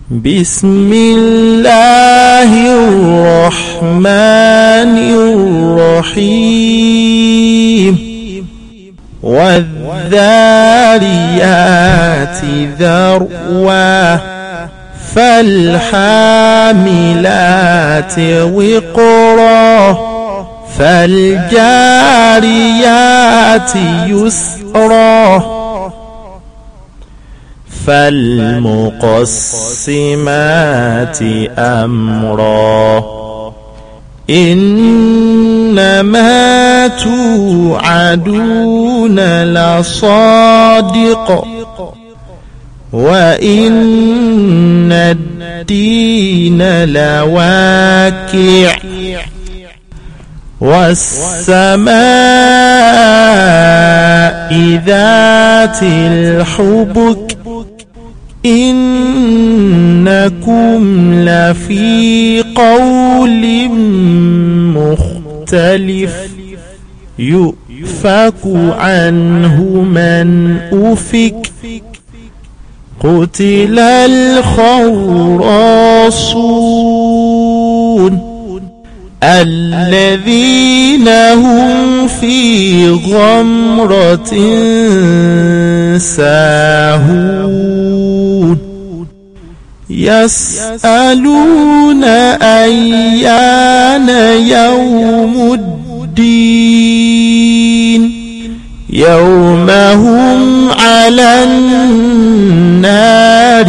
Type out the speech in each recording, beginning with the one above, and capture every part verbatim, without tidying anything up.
بسم الله الرحمن الرحيم والذاريات ذروا فالحاملات وقرا فالجاريات يسرا فالمقسمات أمرا إنما توعدون لصادق وإن الدين لواقع والسماء ذات الحبك إنكم لفي قول مختلف يؤفك عنه من أفك قتل الخراصون الذين هم في غمرة ساهون يسألون أيان يوم الدين يوم هم على النار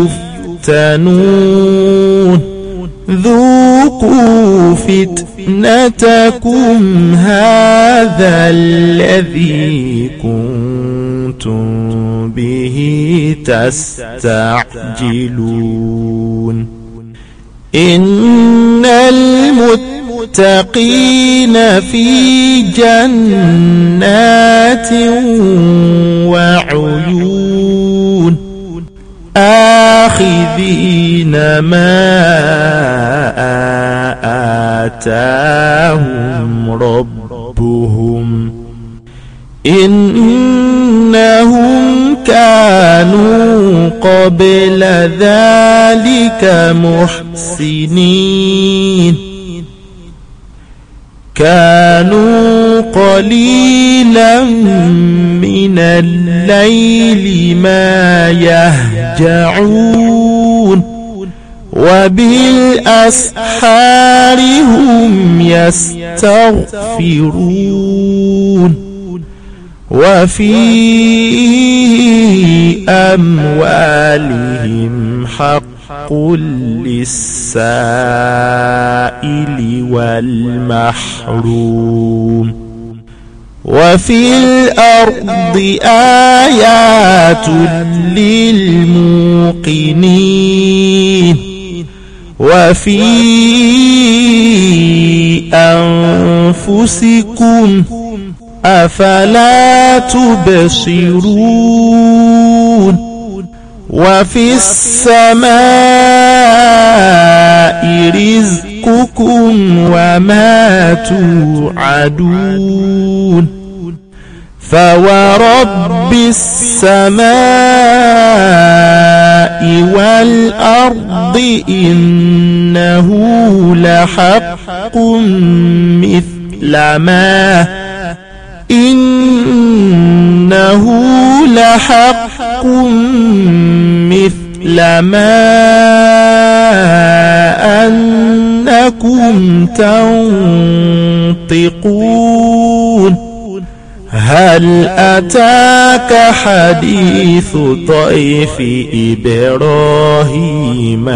يفتنون ذوقوا فتنتكم هذا الذي كنتم به تستعجلون إن المتقين في جنات وعيون آخذين ما آتاهم ربهم إنهم كانوا قبل ذلك محسنين كانوا قليلا من الليل ما يهجعون وبالأسحار هم يستغفرون وفي أموالهم حق للسائل والمحروم وفي الأرض آيات للموقنين وفي أنفسكم أفلا تبصرون وفي السماء رزقكم وما توعدون فورب السماء والأرض إنه لحق مثل ما إنه لحق مثل ما أنكم تنطقون هل أتاك حديث ضيف إبراهيم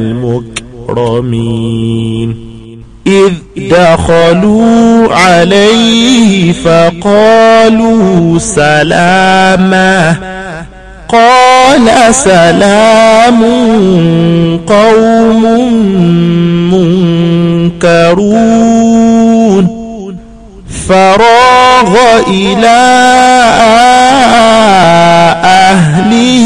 المكرمين إذ دخلوا عليه فقالوا سلاما قال سلام قوم منكرون فراغ إلى أهله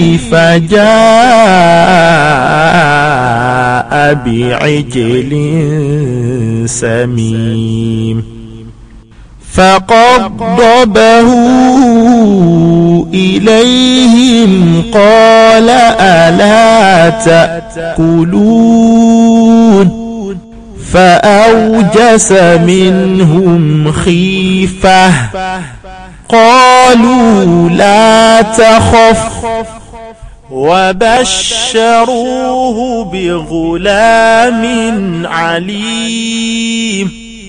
فجاء بعجل سمين فقربه إليهم قال ألا تأكلون فأوجس منهم خيفة قالوا لا تخف وبشروه بغلام عليم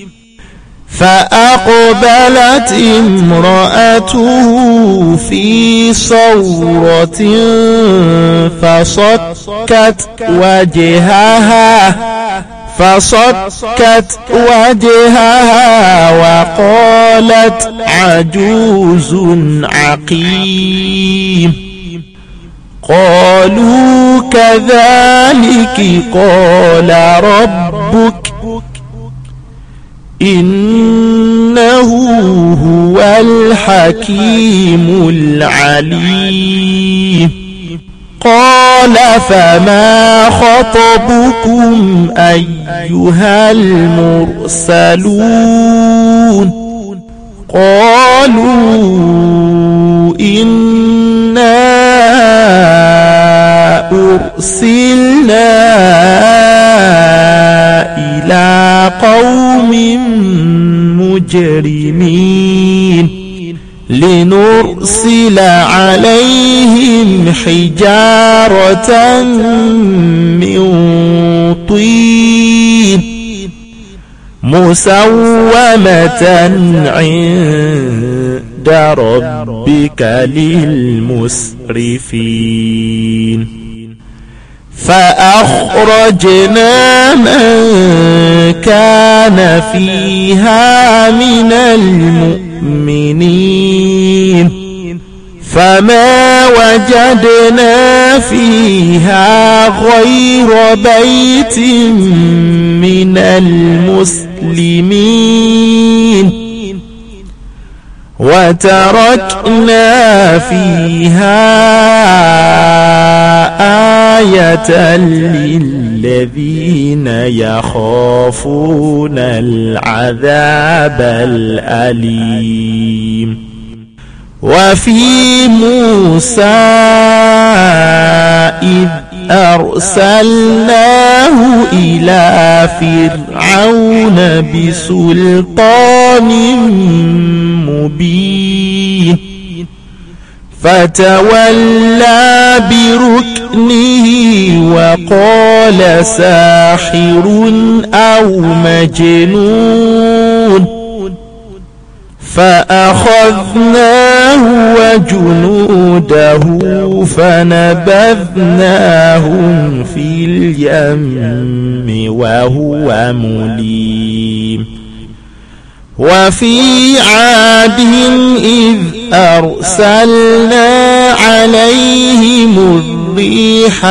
فأقبلت امرأته في صورة فصكت وجهها فصكت وجهها وقالت عجوز عقيم قالوا كذلك قال ربك إنه هو الحكيم العليم قال فما خطبكم أيها المرسلون قالوا إنا أرسلنا إلى قوم مجرمين لنرسل عليهم حجارة من طين مسومة عند ربك للمسرفين فأخرجنا من كان فيها من المؤمنين فما وجدنا فيها غير بيت من المسلمين وتركنا فيها آية للذين يخافون العذاب الأليم وفي موسى إذ أرسلناه إلى فرعون بسلطان مبين فتولى بركنه وقال ساحر أو مجنون فأخذناه وجنوده فنبذناهم في اليم وهو مليم وفي عاد إذ أرسلنا عليهم الريح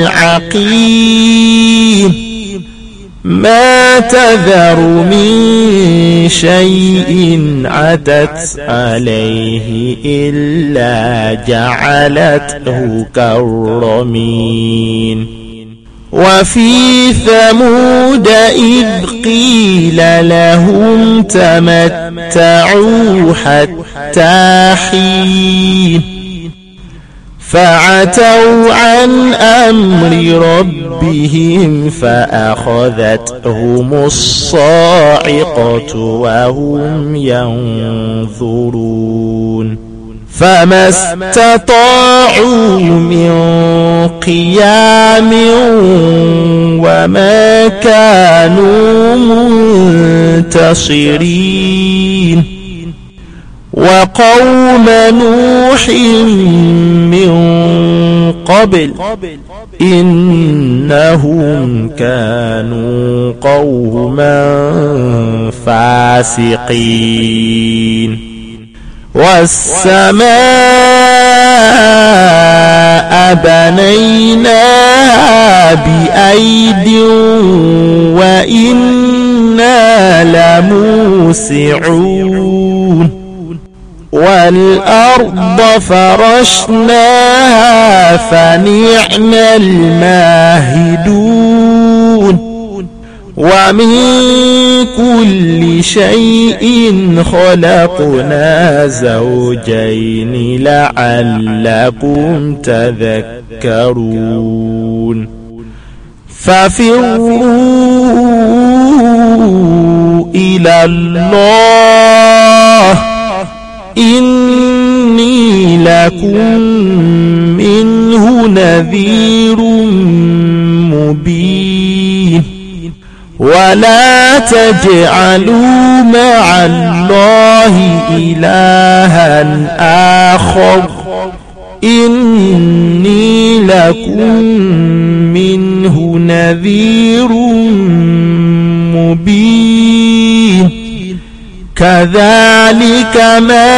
العقيم ما تذر من شيء عتت عليه إلا جعلته كالرمين وفي ثمود إذ قيل لهم تمتعوا حتى حين فعتوا عن أمر ربهم فأخذتهم الصاعقة وهم ينظرون فما استطاعوا من قيام وما كانوا منتصرين وقوم نوح من قبل إنهم كانوا قوما فاسقين والسماء بنيناها بأيد وإنا لموسعون والأرض فرشناها فنعم الماهدون ومن كل شيء خلقنا زوجين لعلكم تذكرون ففروا إلى الله إني لكم منه نذير مبين ولا تجعلوا مع الله إلها آخر إني لكم منه نذير مبين كذلك ما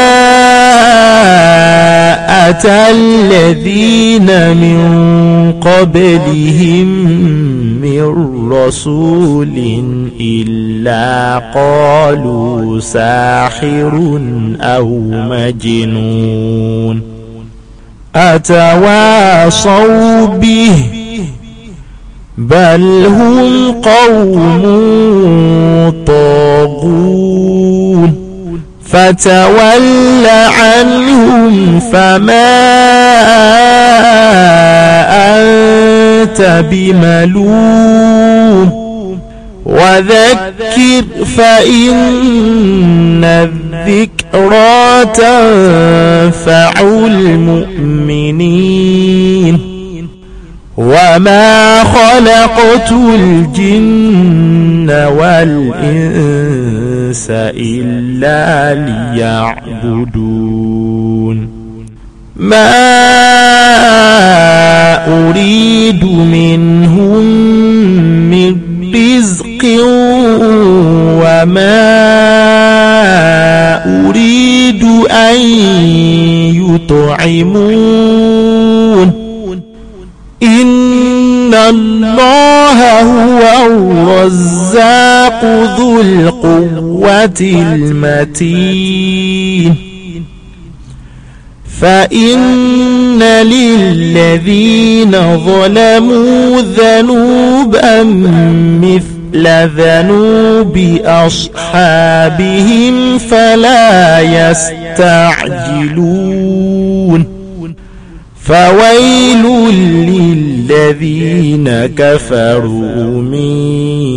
أتى الذين من قبلهم من رسول إلا قالوا ساحر أو مجنون أتواصوا به بل هم قوم طاغون فتول عنهم فما أنت بملوم وذكر فإن الذكرى تنفع المؤمنين وما خلقت الجن والإنس إلا ليعبدون ما أريد منهم من رزق وما أريد أن يطعمون إن الله هو الرزاق ذو القوة المتين فإن للذين ظلموا ذنوبا مثل ذنوب أصحابهم فلا يستعجلون فويل للذين كفروا من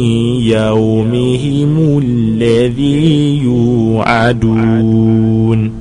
يومهم الذي يوعدون